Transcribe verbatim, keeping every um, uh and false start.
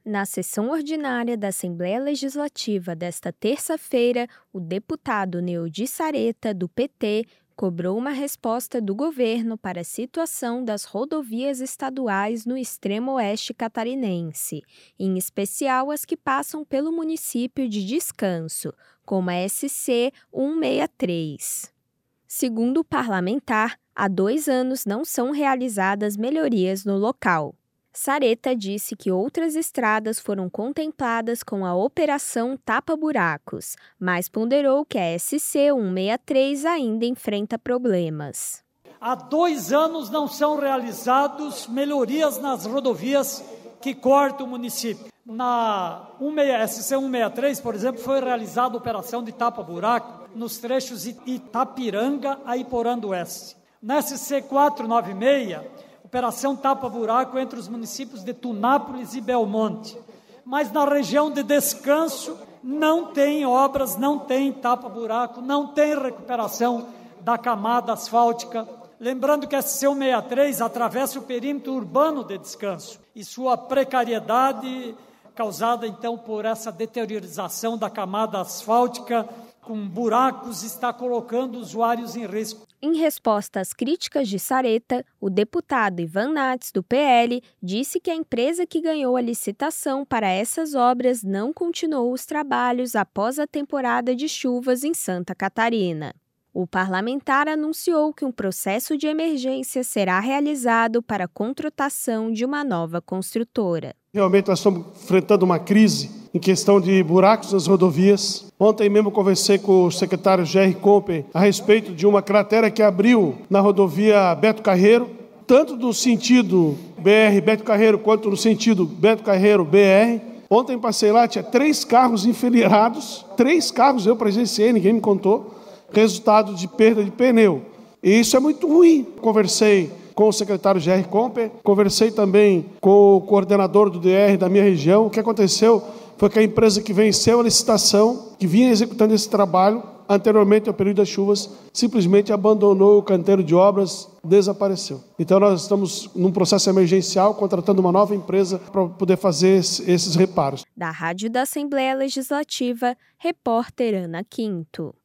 Na sessão ordinária da Assembleia Legislativa desta terça-feira, o deputado Neudi Sareta, do P T, cobrou uma resposta do governo para a situação das rodovias estaduais no extremo oeste catarinense, em especial as que passam pelo município de Descanso, como a S C cento e sessenta e três. Segundo o parlamentar, há dois anos não são realizadas melhorias no local. Sareta disse que outras estradas foram contempladas com a Operação Tapa Buracos, mas ponderou que a S C cento e sessenta e três ainda enfrenta problemas. Há dois anos não são realizadas melhorias nas rodovias que cortam o município. Na S C cento e sessenta e três, por exemplo, foi realizada a operação de tapa-buraco nos trechos de Itapiranga a Iporã do Oeste. Na S C quatrocentos e noventa e seis, operação tapa-buraco entre os municípios de Tunápolis e Belmonte. Mas na região de Descanso não tem obras, não tem tapa-buraco, não tem recuperação da camada asfáltica. Lembrando que a S C cento e sessenta e três atravessa o perímetro urbano de Descanso e sua precariedade, causada então por essa deteriorização da camada asfáltica, com buracos, está colocando usuários em risco. Em resposta às críticas de Sareta, o deputado Ivan Nats, do P L, disse que a empresa que ganhou a licitação para essas obras não continuou os trabalhos após a temporada de chuvas em Santa Catarina. O parlamentar anunciou que um processo de emergência será realizado para a contratação de uma nova construtora. Realmente nós estamos enfrentando uma crise em questão de buracos nas rodovias. Ontem mesmo conversei com o secretário Jerry Comper a respeito de uma cratera que abriu na rodovia Beto Carreiro, tanto no sentido B R Beto Carreiro quanto no sentido Beto Carreiro B R. Ontem passei lá, tinha três carros enfileirados, três carros eu presenciei, ninguém me contou, resultado de perda de pneu. E isso é muito ruim. Conversei com o secretário Jerry Comper, conversei também com o coordenador do D R da minha região. O que aconteceu foi que a empresa que venceu a licitação, que vinha executando esse trabalho, anteriormente ao período das chuvas, simplesmente abandonou o canteiro de obras, desapareceu. Então nós estamos num processo emergencial, contratando uma nova empresa para poder fazer esses reparos. Da Rádio da Assembleia Legislativa, repórter Ana Quinto.